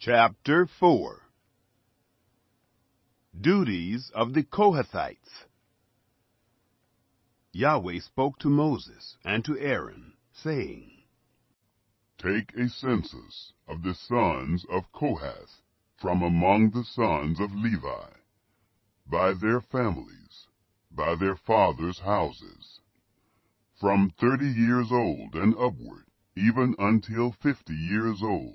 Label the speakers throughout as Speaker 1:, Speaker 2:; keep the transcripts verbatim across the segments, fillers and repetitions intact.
Speaker 1: Chapter four. Duties of the Kohathites. Yahweh spoke to Moses and to Aaron, saying,
Speaker 2: Take a census of the sons of Kohath from among the sons of Levi, by their families, by their fathers' houses, from thirty years old and upward, even until fifty years old,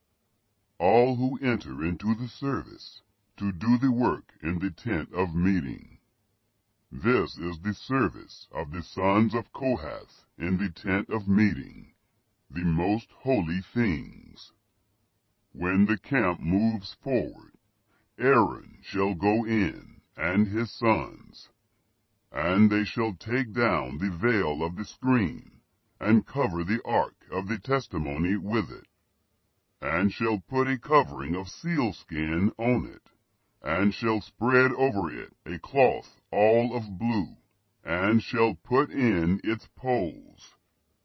Speaker 2: all who enter into the service, to do the work in the tent of meeting. This is the service of the sons of Kohath in the tent of meeting, the most holy things. When the camp moves forward, Aaron shall go in, and his sons, and they shall take down the veil of the screen, and cover the ark of the testimony with it, and shall put a covering of sealskin on it, and shall spread over it a cloth all of blue, and shall put in its poles.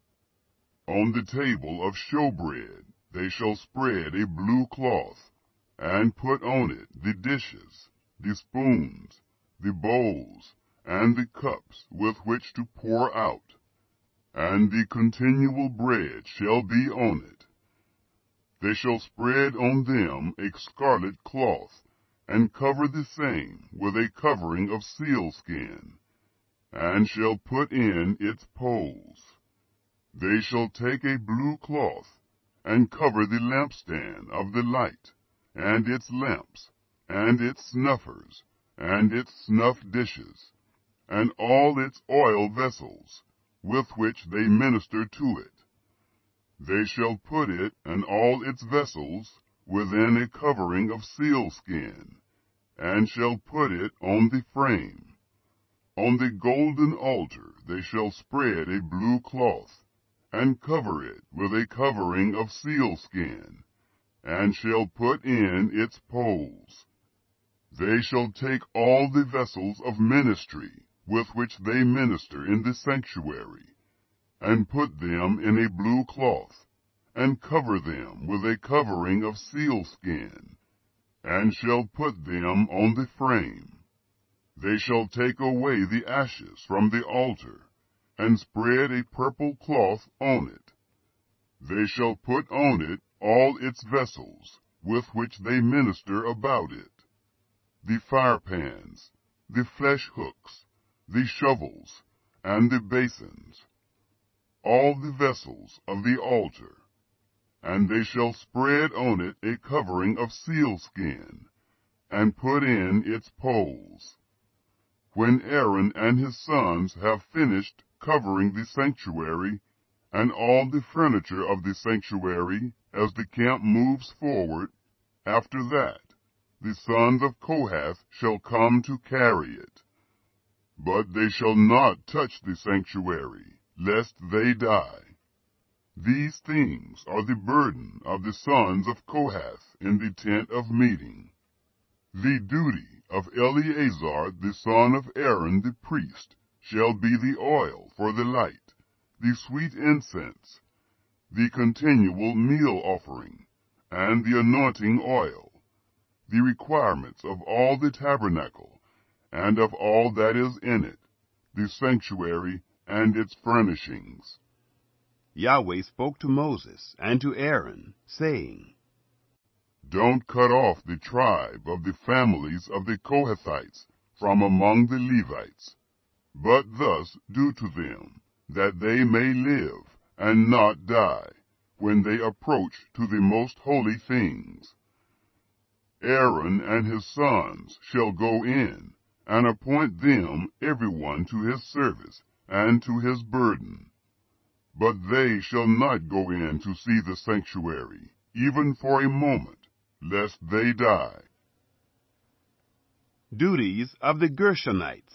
Speaker 2: On the table of showbread they shall spread a blue cloth, and put on it the dishes, the spoons, the bowls, and the cups with which to pour out, and the continual bread shall be on it. They shall spread on them a scarlet cloth, and cover the same with a covering of sealskin, and shall put in its poles. They shall take a blue cloth, and cover the lampstand of the light, and its lamps, and its snuffers, and its snuff dishes, and all its oil vessels, with which they minister to it. They shall put it and all its vessels within a covering of sealskin, and shall put it on the frame. On the golden altar they shall spread a blue cloth, and cover it with a covering of sealskin, and shall put in its poles. They shall take all the vessels of ministry with which they minister in the sanctuary, and put them in a blue cloth, and cover them with a covering of sealskin, and shall put them on the frame. They shall take away the ashes from the altar, and spread a purple cloth on it. They shall put on it all its vessels, with which they minister about it, the firepans, the flesh hooks, the shovels, and the basins, all the vessels of the altar, and they shall spread on it a covering of sealskin, and put in its poles. When Aaron and his sons have finished covering the sanctuary, and all the furniture of the sanctuary, as the camp moves forward, after that the sons of Kohath shall come to carry it. But they shall not touch the sanctuary, lest they die. These things are the burden of the sons of Kohath in the tent of meeting. The duty of Eleazar the son of Aaron the priest shall be the oil for the light, the sweet incense, the continual meal offering, and the anointing oil, the requirements of all the tabernacle, and of all that is in it, the sanctuary and its furnishings.
Speaker 1: Yahweh spoke to Moses and to Aaron, saying,
Speaker 2: Don't cut off the tribe of the families of the Kohathites from among the Levites, but thus do to them, that they may live and not die, when they approach to the most holy things. Aaron and his sons shall go in, and appoint them every one to his service and to his burden. But they shall not go in to see the sanctuary, even for a moment, lest they die.
Speaker 1: Duties of the Gershonites.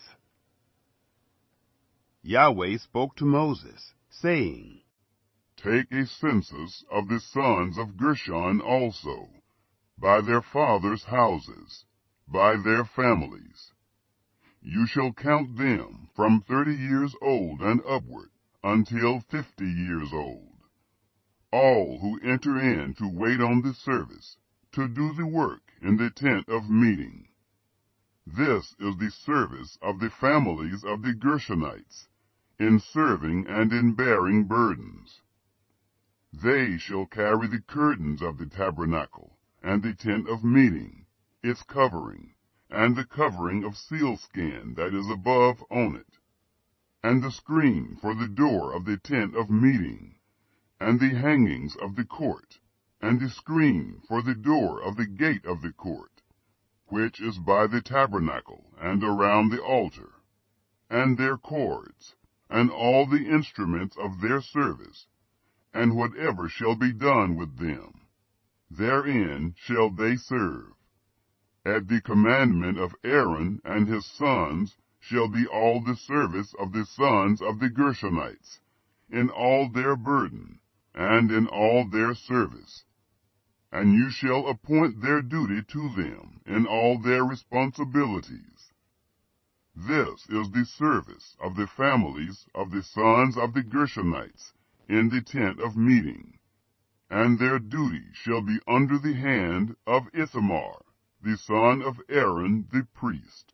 Speaker 1: Yahweh spoke to Moses, saying,
Speaker 2: Take a census of the sons of Gershon also, by their fathers' houses, by their families. You shall count them from thirty years old and upward, until fifty years old, all who enter in to wait on the service, to do the work in the tent of meeting. This is the service of the families of the Gershonites, in serving and in bearing burdens. They shall carry the curtains of the tabernacle, and the tent of meeting, its covering, and the covering of sealskin that is above on it, and the screen for the door of the tent of meeting, and the hangings of the court, and the screen for the door of the gate of the court, which is by the tabernacle and around the altar, and their cords, and all the instruments of their service, and whatever shall be done with them. Therein shall they serve. At the commandment of Aaron and his sons shall be all the service of the sons of the Gershonites, in all their burden, and in all their service. And you shall appoint their duty to them in all their responsibilities. This is the service of the families of the sons of the Gershonites in the tent of meeting, and their duty shall be under the hand of Ithamar, the son of Aaron the priest.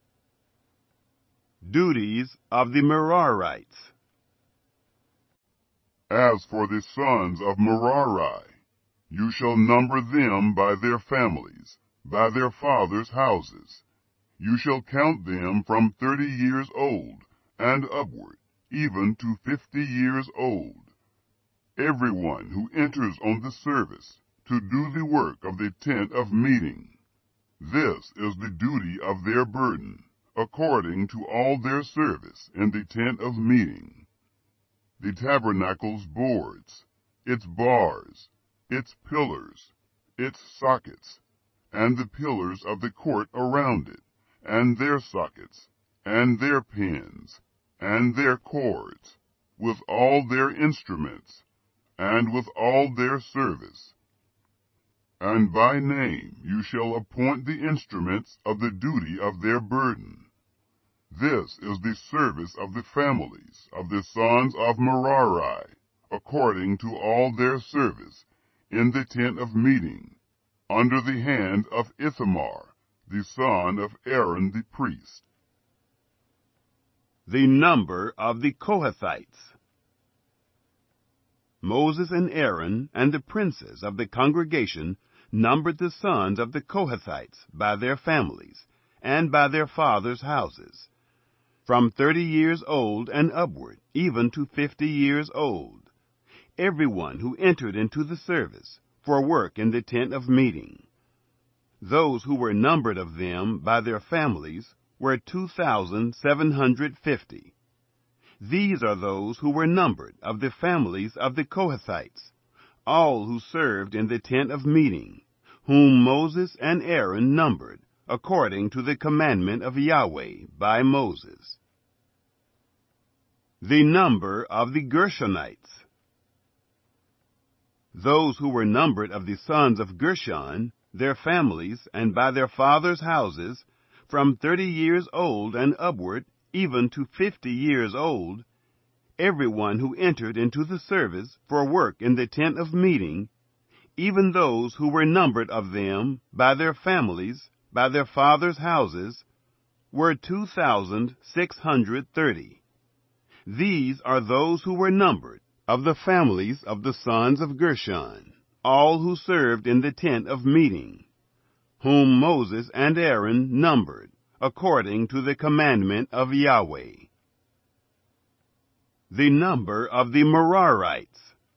Speaker 1: Duties of the Merarites.
Speaker 2: As for the sons of Merari, you shall number them by their families, by their fathers' houses. You shall count them from thirty years old and upward, even to fifty years old. Everyone who enters on the service to do the work of the tent of meeting. This is the duty of their burden, according to all their service in the tent of meeting. The tabernacle's boards, its bars, its pillars, its sockets, and the pillars of the court around it, and their sockets, and their pins, and their cords, with all their instruments, and with all their service. And by name you shall appoint the instruments of the duty of their burden. This is the service of the families of the sons of Merari, according to all their service, in the tent of meeting, under the hand of Ithamar, the son of Aaron the priest.
Speaker 1: The number of the Kohathites. Moses and Aaron and the princes of the congregation numbered the sons of the Kohathites by their families, and by their fathers' houses, from thirty years old and upward, even to fifty years old, everyone who entered into the service, for work in the tent of meeting. Those who were numbered of them by their families were two thousand seven hundred fifty. These are those who were numbered of the families of the Kohathites, all who served in the tent of meeting, whom Moses and Aaron numbered, according to the commandment of Yahweh by Moses. The number of the Gershonites. Those who were numbered of the sons of Gershon, their families, and by their fathers' houses, from thirty years old and upward, even to fifty years old, everyone who entered into the service for work in the tent of meeting, even those who were numbered of them by their families, by their fathers' houses, were two thousand six hundred thirty. These are those who were numbered of the families of the sons of Gershon, all who served in the tent of meeting, whom Moses and Aaron numbered, according to the commandment of Yahweh. The number of the Merarites.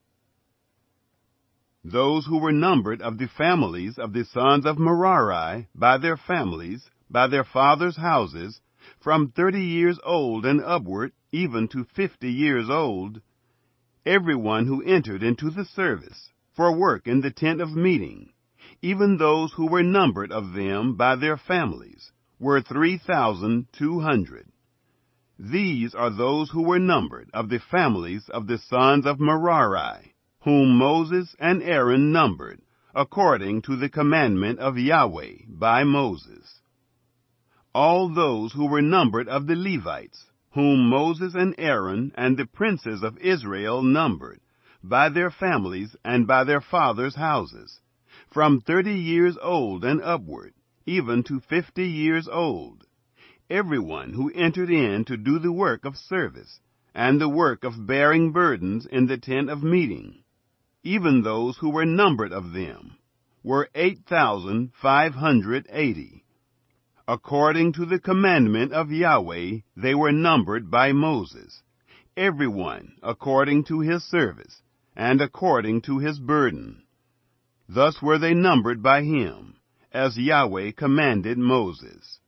Speaker 1: Those who were numbered of the families of the sons of Merari, by their families, by their fathers' houses, from thirty years old and upward, even to fifty years old, everyone who entered into the service, for work in the tent of meeting, even those who were numbered of them by their families, were three thousand two hundred. These are those who were numbered of the families of the sons of Merari, whom Moses and Aaron numbered, according to the commandment of Yahweh by Moses. All those who were numbered of the Levites, whom Moses and Aaron and the princes of Israel numbered, by their families and by their fathers' houses, from thirty years old and upward, even to fifty years old, everyone who entered in to do the work of service, and the work of bearing burdens in the tent of meeting, even those who were numbered of them, were eight thousand five hundred eighty. According to the commandment of Yahweh, they were numbered by Moses, everyone according to his service, and according to his burden. Thus were they numbered by him, as Yahweh commanded Moses.